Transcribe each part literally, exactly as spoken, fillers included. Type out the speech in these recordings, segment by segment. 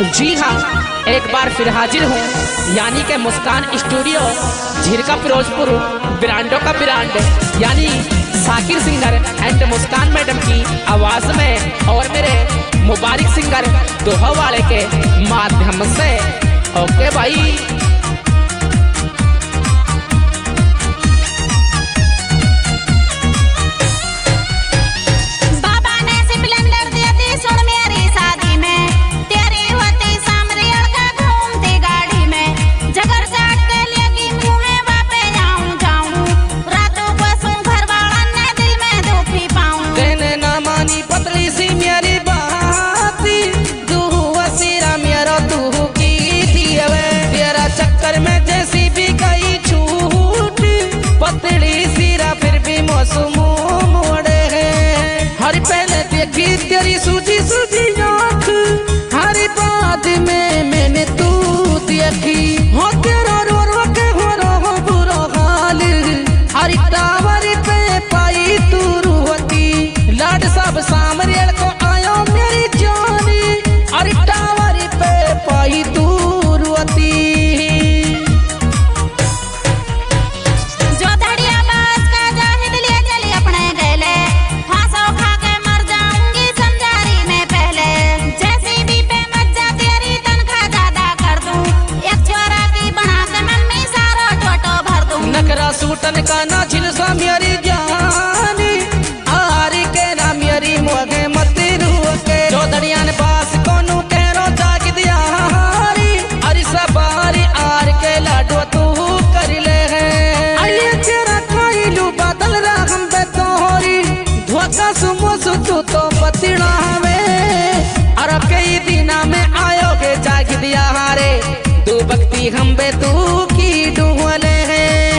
जी हाँ, एक बार फिर हाजिर हूँ, यानी के मुस्कान स्टूडियो झिरका फिरोजपुर, ब्रांडों का ब्रांड यानी Sakir singer and Muskan madam की आवाज में और मेरे मुबारक सिंगर दोहा वाले के माध्यम से। ओके भाई, तेरी सूजी सूजी आँख हरी बात में मैंने तू देखी हो तेरा रो रो के हो रो बुरा हाल हरी टावर पे पाई तू रुहती लाड सब सामरियल को आयो मेरी जानी हरी टावर पे पाई तू रुहती। सूटन का ना झिलसा मेरी जानी आरी के ना मेरी मोगे मती रुके चौधरिया ने पास कोनु कहरो जाग दिया हारी अरे सवारी आर के लाडो तू कर ले है अरे तेरा खाइलू बादल रहा हम पे तोहरी धोखा सुमो सुतू तो पतिड़ा हमें अरे कई दिना में आयोगे जाग दिया हारे तू भक्ति हम बे तू की डूले है।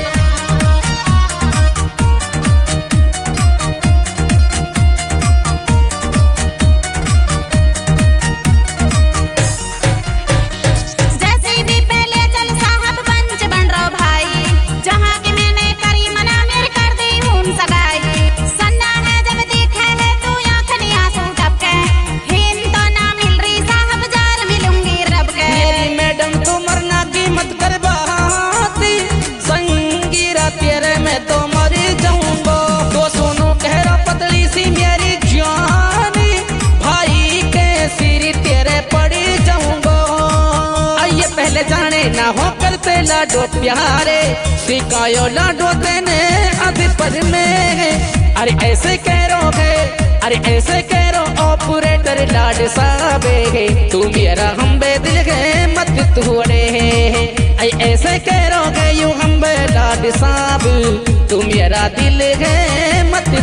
ना हो करते लाडो प्यारे सिखायो लाडो देने अभी पद में अरे ऐसे कह रो है अरे ऐसे कह रो ऑपरेटर लाड साबे तू मेरा हम बे दिल है मत तोड़े है ऐसे कह रो है यू हम बे लाड साब तू मेरा दिल है मत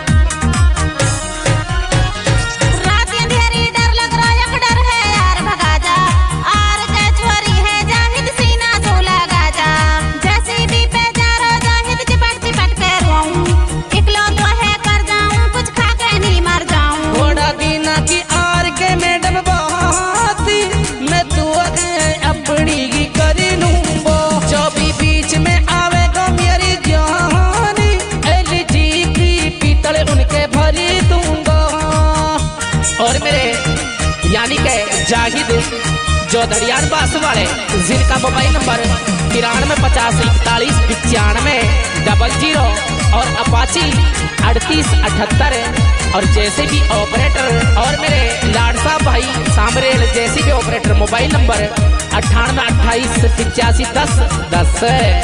और मेरे यानी के जाहिद जो दरियान बास वाले जिनका मोबाइल नंबर तिरानवे पचास इकतालीस पचानवे डबल जीरो और अपाची अड़तीस अठहत्तर और जैसे भी ऑपरेटर और मेरे लाडसा भाई सामरेल जैसे भी ऑपरेटर मोबाइल नंबर अट्ठानवे अट्ठाईस पिचासी दस दस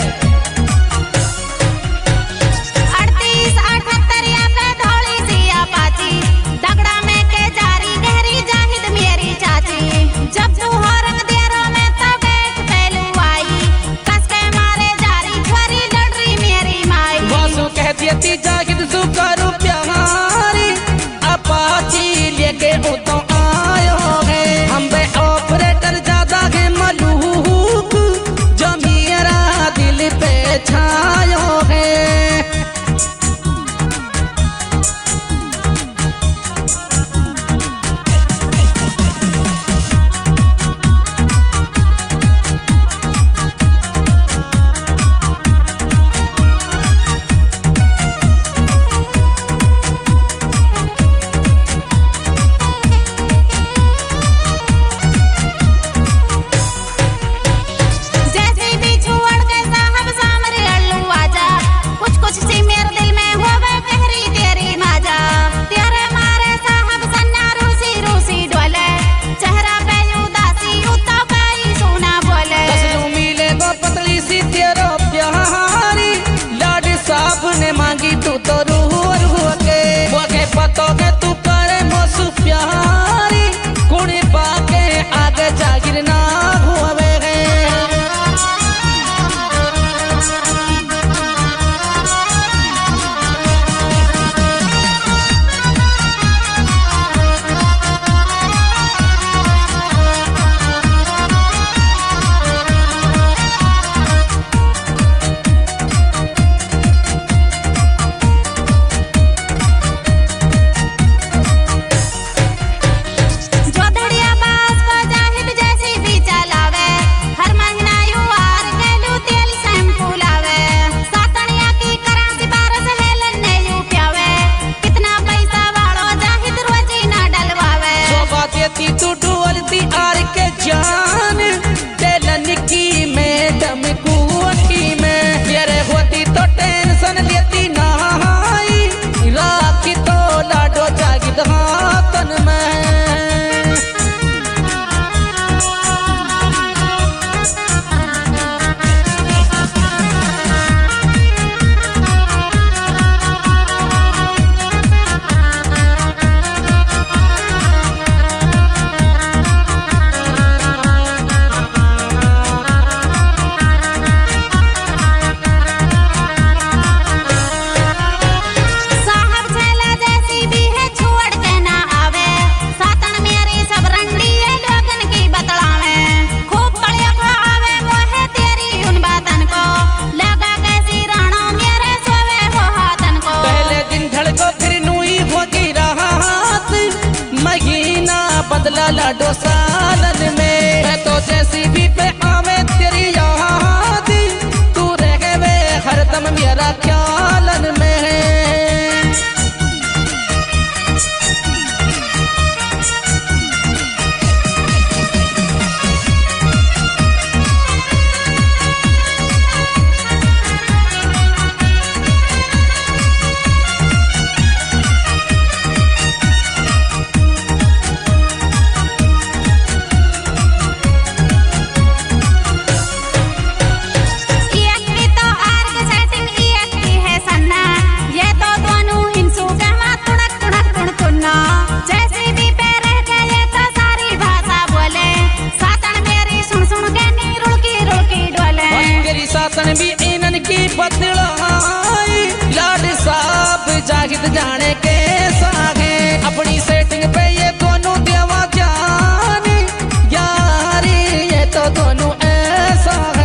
जब तू हो रंग दियारो में तो बैठ पहलू आई कस के मारे जारी छुरी लड़ रही मेरी माई बसु कहती थी जागिद सुकरू प्यारी अपाची लेके उतो आयो है हम बे ऑपरेटर ज्यादा है मलूक जो मेरा दिल पे लाडो सालन में। मैं तो जैसी भी पे आवे तेरी याद, तू रह गए हरदम मेरा ख्यालन में। भी इनन की बदलाई लाड साहब जागिद जाने के सागे अपनी सेटिंग पे ये दोनों देवा जाने यारी ये तो दोनों ऐसा है।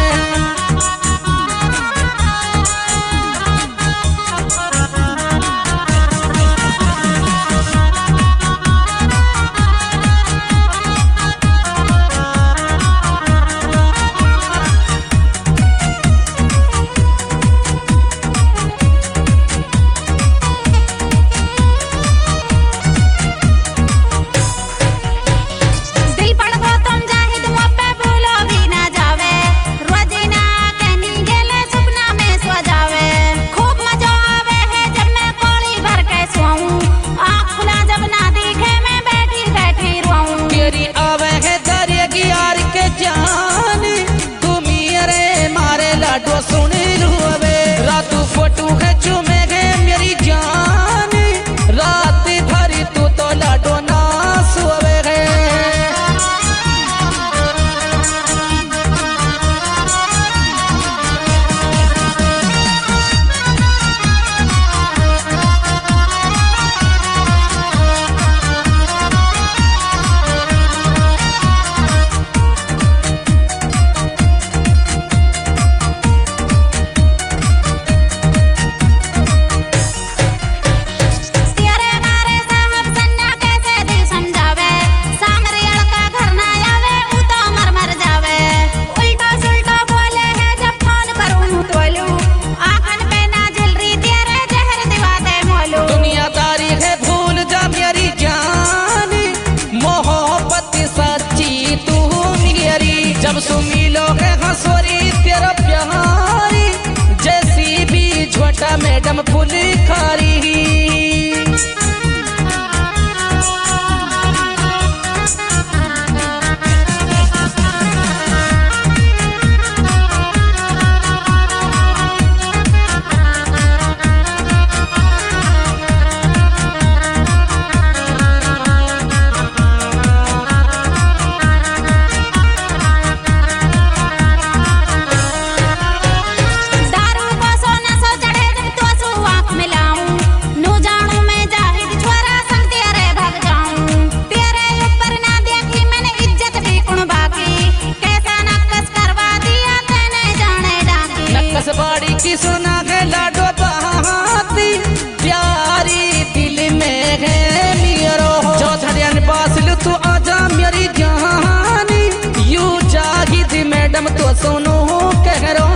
जब सुनी लोग हंसोरी तेरा प्यारी जैसी भी छोटा मैडम फुल खारी। बाड़ी की सुना है लाडो बहाती प्यारी दिल में है मेरो जो छड़ियन बासलू तू आजा मेरी जानी यू जाहिद मैडम तो सुनो कह रो।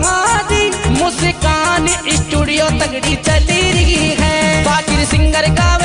मुस्कान स्टूडियो तगड़ी चली रही है, साकिर सिंगर का